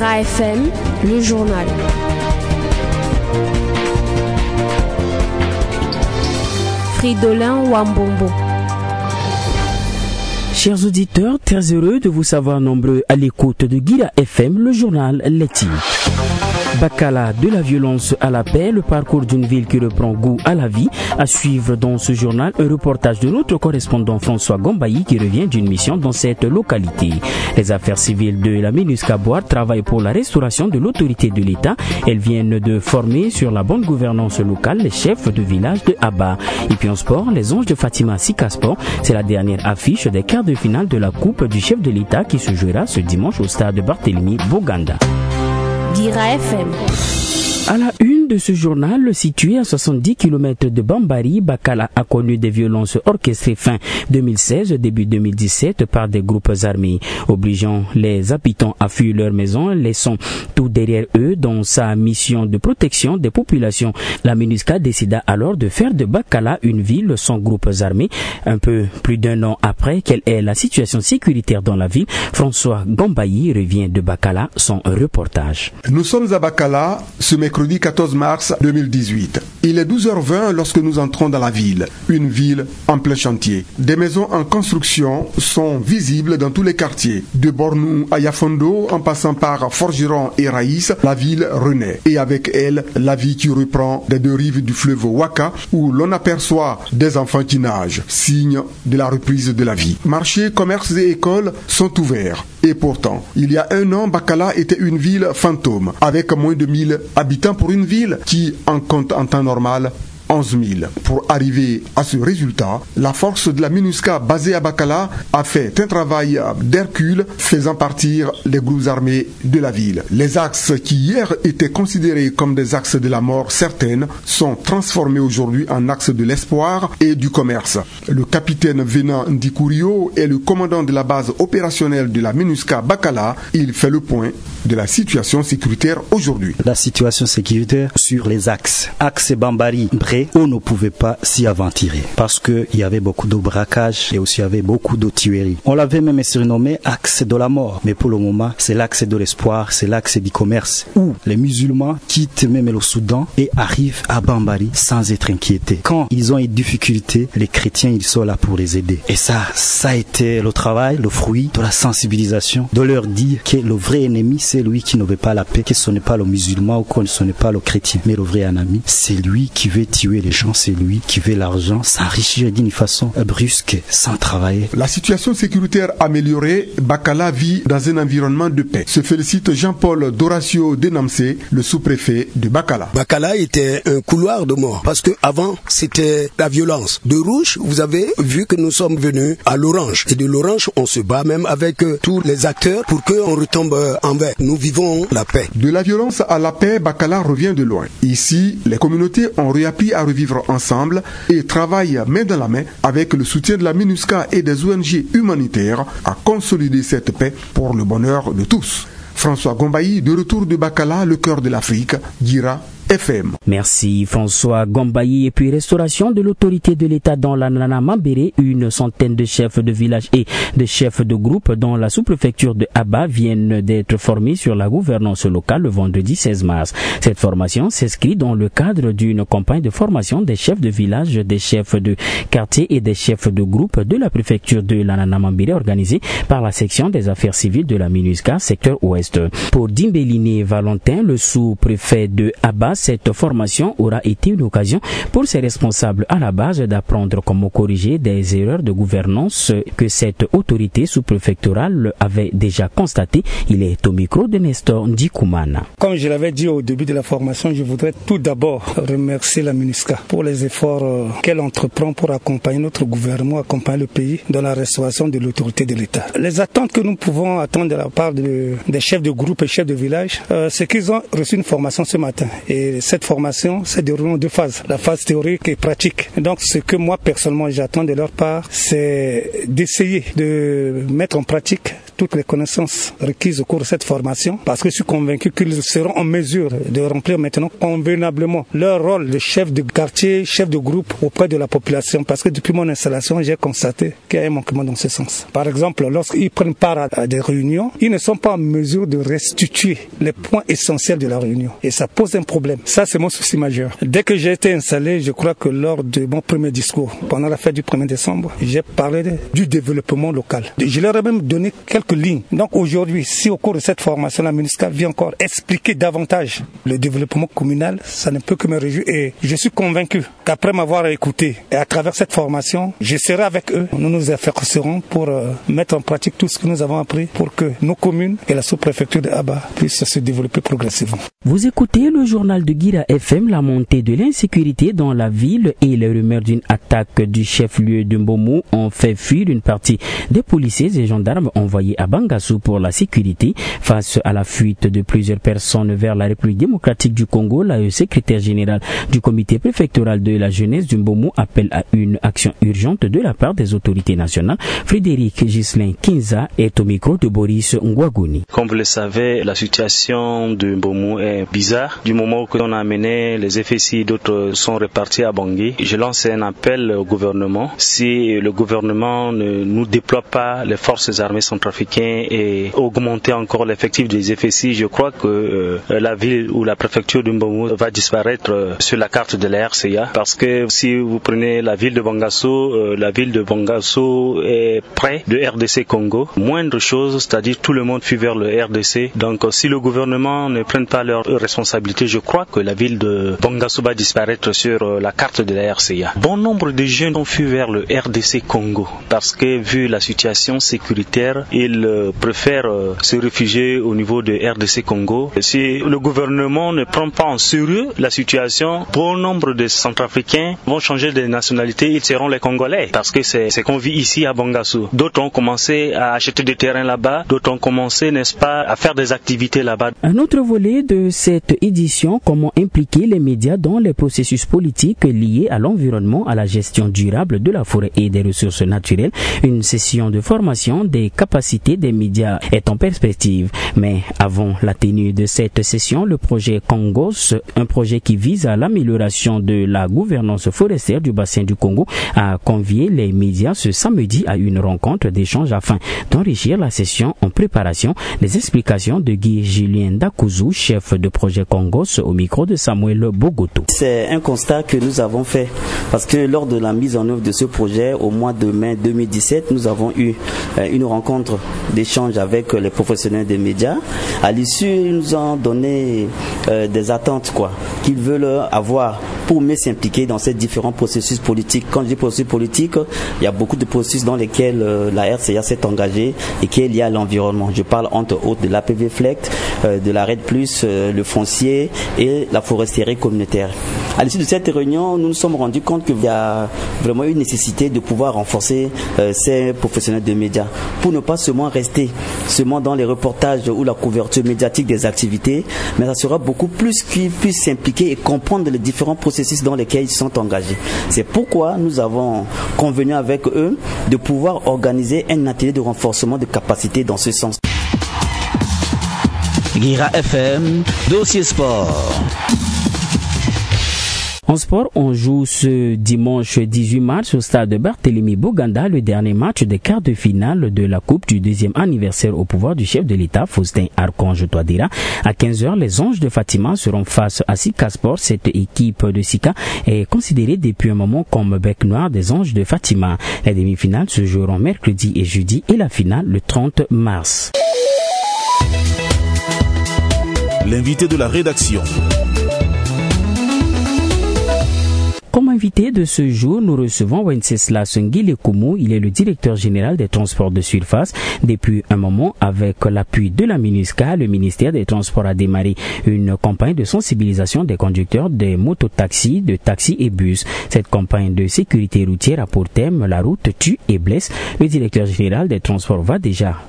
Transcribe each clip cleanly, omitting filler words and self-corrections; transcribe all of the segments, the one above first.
Dira FM, le journal. Fridolin Wambombo. Chers auditeurs, très heureux de vous savoir nombreux à l'écoute de Dira FM, le journal Leti. Bakala, de la violence à la paix, le parcours d'une ville qui reprend goût à la vie. À suivre dans ce journal, un reportage de notre correspondant François Gombayi qui revient d'une mission dans cette localité. Les affaires civiles de la MINUSCA Boire travaillent pour la restauration de l'autorité de l'État. Elles viennent de former sur la bonne gouvernance locale les chefs de village de Aba. Et puis en sport, les Anges de Fatima Sika Sport, c'est la dernière affiche des quarts de finale de la Coupe du chef de l'État qui se jouera ce dimanche au stade Barthélemy Boganda. Dira FM. À la une de ce journal, situé à 70 km de Bambari, Bakala a connu des violences orchestrées fin 2016, début 2017 par des groupes armés, obligeant les habitants à fuir leur maison, laissant tout derrière eux dans sa mission de protection des populations. La MINUSCA décida alors de faire de Bakala une ville sans groupes armés. Un peu plus d'un an après, quelle est la situation sécuritaire dans la ville? François Gombayi revient de Bakala, son reportage. Nous sommes à Bakala ce mercredi 14 mars 2018. Il est 12h20 lorsque nous entrons dans la ville, une ville en plein chantier. Des maisons en construction sont visibles dans tous les quartiers. De Bornou à Yafondo, en passant par Forgeron et Raïs, la ville renaît. Et avec elle, la vie qui reprend des deux rives du fleuve Waka, où l'on aperçoit des enfants qui nagent, signe de la reprise de la vie. Marchés, commerces et écoles sont ouverts. Et pourtant, il y a un an, Bakala était une ville fantôme, avec moins de 1000 habitants pour une ville qui en compte en temps normal 11 000. Pour arriver à ce résultat, la force de la MINUSCA basée à Bakala a fait un travail d'Hercule faisant partir les groupes armés de la ville. Les axes qui hier étaient considérés comme des axes de la mort certaine sont transformés aujourd'hui en axes de l'espoir et du commerce. Le capitaine Venan Ndikurio est le commandant de la base opérationnelle de la MINUSCA Bakala. Il fait le point de la situation sécuritaire aujourd'hui. La situation sécuritaire sur les axes. Axe Bambari, on ne pouvait pas s'y aventurer parce qu'il y avait beaucoup de braquages et aussi il y avait beaucoup de tueries. On l'avait même surnommé axe de la mort, mais pour le moment c'est l'axe de l'espoir, c'est l'axe du commerce où les musulmans quittent même le Soudan et arrivent à Bambari sans être inquiétés. Quand ils ont une difficulté, les chrétiens ils sont là pour les aider. Et ça a été le travail, le fruit de la sensibilisation, de leur dire que le vrai ennemi c'est lui qui ne veut pas la paix, que ce n'est pas le musulman ou que ce n'est pas le chrétien, mais le vrai ennemi c'est lui qui veut tuer les gens, c'est lui qui veut l'argent, s'enrichir d'une façon brusque, sans travailler. La situation sécuritaire améliorée, Bakala vit dans un environnement de paix. Se félicite Jean-Paul Doratio Denamse, le sous-préfet de Bakala. Bakala était un couloir de mort, parce que avant c'était la violence. De Rouge, vous avez vu que nous sommes venus à l'Orange. Et de l'Orange, on se bat même avec tous les acteurs pour qu'on retombe en vert. Nous vivons la paix. De la violence à la paix, Bakala revient de loin. Ici, les communautés ont réappris à revivre ensemble et travaillent main dans la main avec le soutien de la MINUSCA et des ONG humanitaires à consolider cette paix pour le bonheur de tous. François Gombayi, de retour de Bakala, le cœur de l'Afrique, Dira FM. Merci François Gombayi. Et puis restauration de l'autorité de l'État dans la Nana Mambéré, une centaine de chefs de village et de chefs de groupe dans la sous-préfecture de Aba viennent d'être formés sur la gouvernance locale le vendredi 16 mars. Cette formation s'inscrit dans le cadre d'une campagne de formation des chefs de village, des chefs de quartier et des chefs de groupe de la préfecture de la Nana Mambéré organisée par la section des affaires civiles de la MINUSCA secteur ouest. Pour Dimbéliné Valentin, le sous-préfet de Aba, cette formation aura été une occasion pour ses responsables à la base d'apprendre comment corriger des erreurs de gouvernance que cette autorité sous-préfectorale avait déjà constatées. Il est au micro de Nestor Ndikoumana. Comme je l'avais dit au début de la formation, je voudrais tout d'abord remercier la MINUSCA pour les efforts qu'elle entreprend pour accompagner notre gouvernement, accompagner le pays dans la restauration de l'autorité de l'État. Les attentes que nous pouvons attendre de la part des chefs de groupe et chefs de village, c'est qu'ils ont reçu une formation ce matin. Et Et cette formation s'est déroulée en 2 phases, la phase théorique et pratique. Et donc ce que moi personnellement j'attends de leur part, c'est d'essayer de mettre en pratique toutes les connaissances requises au cours de cette formation, parce que je suis convaincu qu'ils seront en mesure de remplir maintenant convenablement leur rôle de chef de quartier, chef de groupe auprès de la population, parce que depuis mon installation, j'ai constaté qu'il y a un manquement dans ce sens. Par exemple, lorsqu'ils prennent part à des réunions, ils ne sont pas en mesure de restituer les points essentiels de la réunion. Et ça pose un problème. Ça, c'est mon souci majeur. Dès que j'ai été installé, je crois que lors de mon premier discours, pendant la fête du 1er décembre, j'ai parlé du développement local. Je leur ai même donné quelques lignes. Donc aujourd'hui, si au cours de cette formation, la MINUSCA vient encore expliquer davantage le développement communal, ça ne peut que me réjouir. Et je suis convaincu qu'après m'avoir écouté et à travers cette formation, je serai avec eux. Nous nous efforcerons pour mettre en pratique tout ce que nous avons appris pour que nos communes et la sous-préfecture de Aba puissent se développer progressivement. Vous écoutez le journal de Guira FM, la montée de l'insécurité dans la ville et les rumeurs d'une attaque du chef-lieu de Mbomou ont fait fuir une partie des policiers et gendarmes envoyés à Bangassou pour la sécurité. Face à la fuite de plusieurs personnes vers la République démocratique du Congo, le secrétaire général du comité préfectoral de la jeunesse du Mbomou appelle à une action urgente de la part des autorités nationales. Frédéric Ghislain Kinza est au micro de Boris Ngouagouni. Comme vous le savez, la situation de Mbomou est bizarre. Du moment où on a amené les FSI, d'autres sont repartis à Bangui. Je lance un appel au gouvernement. Si le gouvernement ne nous déploie pas les forces armées centrafricaines et augmenter encore l'effectif des FSI, je crois que la ville ou la préfecture de Mbomou va disparaître sur la carte de la RCA. Parce que si vous prenez la ville de Bangassou est près de RDC Congo. Moindre chose, c'est-à-dire tout le monde fuit vers le RDC. Donc si le gouvernement ne prenne pas leurs responsabilités, je crois que la ville de Bangassou va disparaître sur la carte de la RCA. Bon nombre de jeunes ont fui vers le RDC Congo parce que vu la situation sécuritaire, ils préfèrent se réfugier au niveau de RDC Congo. Si le gouvernement ne prend pas en sérieux la situation, bon nombre de Centrafricains vont changer de nationalité, ils seront les Congolais parce que c'est qu'on vit ici à Bangassou. D'autres ont commencé à acheter des terrains là-bas, d'autres ont commencé, n'est-ce pas, à faire des activités là-bas. Un autre volet de cette édition, comment impliquer les médias dans les processus politiques liés à l'environnement, à la gestion durable de la forêt et des ressources naturelles. Une session de formation des capacités des médias est en perspective. Mais avant la tenue de cette session, le projet Congos, un projet qui vise à l'amélioration de la gouvernance forestière du bassin du Congo, a convié les médias ce samedi à une rencontre d'échange afin d'enrichir la session en préparation. Les explications de Guy Julien Dakouzou, chef de projet Congos, au micro de Samuel Bogoto. C'est un constat que nous avons fait parce que lors de la mise en œuvre de ce projet, au mois de mai 2017, nous avons eu une rencontre d'échange avec les professionnels des médias. À l'issue, ils nous ont donné des attentes qu'ils veulent avoir pour mieux s'impliquer dans ces différents processus politiques. Quand je dis processus politiques, il y a beaucoup de processus dans lesquels la RCA s'est engagée et qui est lié à l'environnement. Je parle entre autres de l'APV FLECT, de la RED+, le foncier et la foresterie communautaire. À l'issue de cette réunion, nous nous sommes rendus compte qu'il y a vraiment une nécessité de pouvoir renforcer ces professionnels de médias pour ne pas seulement rester dans les reportages ou la couverture médiatique des activités, mais ça sera beaucoup plus qu'ils puissent s'impliquer et comprendre les différents processus dans lesquels ils sont engagés. C'est pourquoi nous avons convenu avec eux de pouvoir organiser un atelier de renforcement de capacité dans ce sens. Guira FM, dossier sport. En sport, on joue ce dimanche 18 mars au stade de Barthélemy Boganda le dernier match des quarts de finale de la Coupe du 2e anniversaire au pouvoir du chef de l'État, Faustin Archange Touadéra. À 15h, les Anges de Fatima seront face à Sika Sport. Cette équipe de Sika est considérée depuis un moment comme bec noir des Anges de Fatima. Les demi-finales se joueront mercredi et jeudi et la finale le 30 mars. L'invité de la rédaction. Comme invité de ce jour, nous recevons Wenceslas Ngilekumu. Il est le directeur général des transports de surface. Depuis un moment, avec l'appui de la MINUSCA, le ministère des Transports a démarré une campagne de sensibilisation des conducteurs des mototaxis, de taxis et bus. Cette campagne de sécurité routière a pour thème la route tue et blesse. Le directeur général des transports va déjà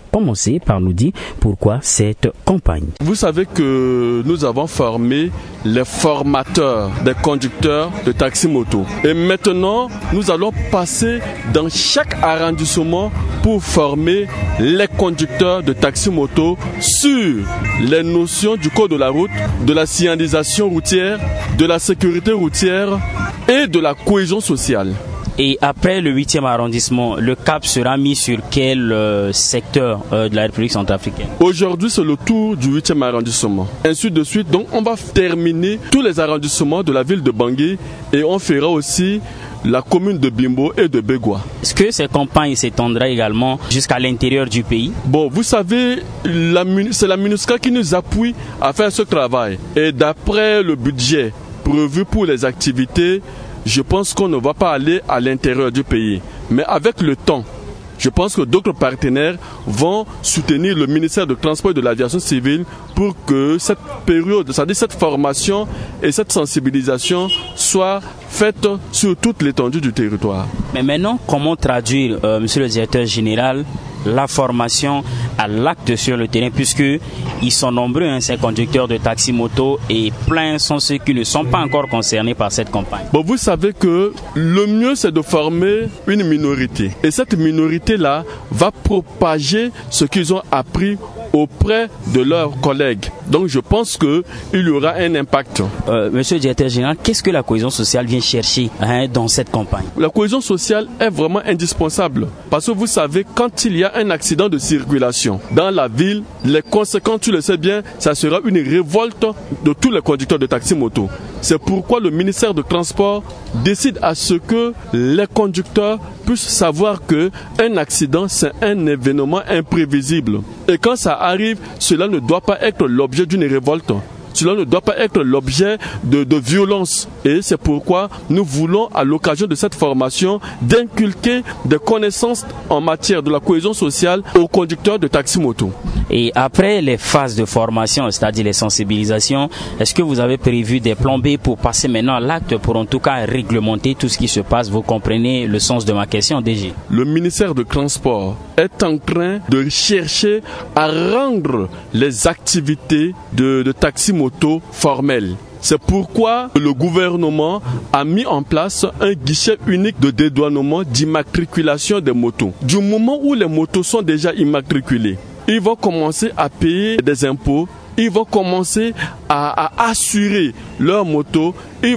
commencer par nous dire pourquoi cette campagne. Vous savez que nous avons formé les formateurs des conducteurs de taxi-moto. Et maintenant, nous allons passer dans chaque arrondissement pour former les conducteurs de taxi-moto sur les notions du code de la route, de la signalisation routière, de la sécurité routière et de la cohésion sociale. Et après le 8e arrondissement, le cap sera mis sur quel secteur de la République centrafricaine? Aujourd'hui, c'est le tour du 8e arrondissement. Ainsi de suite. Donc, on va terminer tous les arrondissements de la ville de Bangui et on fera aussi la commune de Bimbo et de Begwa. Est-ce que ces campagnes s'étendront également jusqu'à l'intérieur du pays? Bon, vous savez, c'est la MINUSCA qui nous appuie à faire ce travail. Et d'après le budget prévu pour les activités, je pense qu'on ne va pas aller à l'intérieur du pays. Mais avec le temps, je pense que d'autres partenaires vont soutenir le ministère de Transport et de l'Aviation civile pour que cette période, c'est-à-dire cette formation et cette sensibilisation soit faite sur toute l'étendue du territoire. Mais maintenant, comment traduire, monsieur le directeur général, la formation à l'acte sur le terrain, puisque ils sont nombreux, ces conducteurs de taxi-moto, et plein sont ceux qui ne sont pas encore concernés par cette campagne. Bon, vous savez que le mieux, c'est de former une minorité. Et cette minorité-là va propager ce qu'ils ont appris auprès de leurs collègues. Donc je pense qu'il y aura un impact. Monsieur le directeur général, qu'est-ce que la cohésion sociale vient chercher dans cette campagne? La cohésion sociale est vraiment indispensable parce que vous savez, quand il y a un accident de circulation dans la ville, les conséquences, tu le sais bien, ça sera une révolte de tous les conducteurs de taxi-moto. C'est pourquoi le ministère de Transport décide à ce que les conducteurs puissent savoir qu'un accident, c'est un événement imprévisible. Et quand ça arrive, cela ne doit pas être l'objet d'une révolte. Cela ne doit pas être l'objet de violence. Et c'est pourquoi nous voulons, à l'occasion de cette formation, d'inculquer des connaissances en matière de la cohésion sociale aux conducteurs de taxi-moto. Et après les phases de formation, c'est-à-dire les sensibilisations, est-ce que vous avez prévu des plans B pour passer maintenant à l'acte, pour en tout cas réglementer tout ce qui se passe? Vous comprenez le sens de ma question, DG? Le ministère de Transport est en train de chercher à rendre les activités de taxi-moto formelles. C'est pourquoi le gouvernement a mis en place un guichet unique de dédouanement d'immatriculation des motos. Du moment où les motos sont déjà immatriculées, ils vont commencer à payer des impôts, ils vont commencer à assurer leurs motos,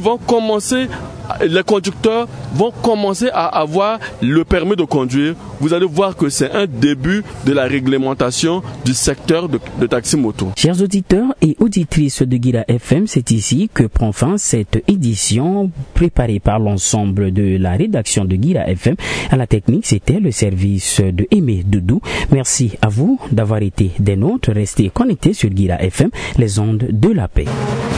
les conducteurs vont commencer à avoir le permis de conduire. Vous allez voir que c'est un début de la réglementation du secteur de taxi-moto. Chers auditeurs et auditrices de Guira FM, c'est ici que prend fin cette édition préparée par l'ensemble de la rédaction de Guira FM. À la technique, c'était le service de Aimé Doudou. Merci à vous d'avoir été des nôtres. Restez connectés sur Guira FM, les ondes de la paix.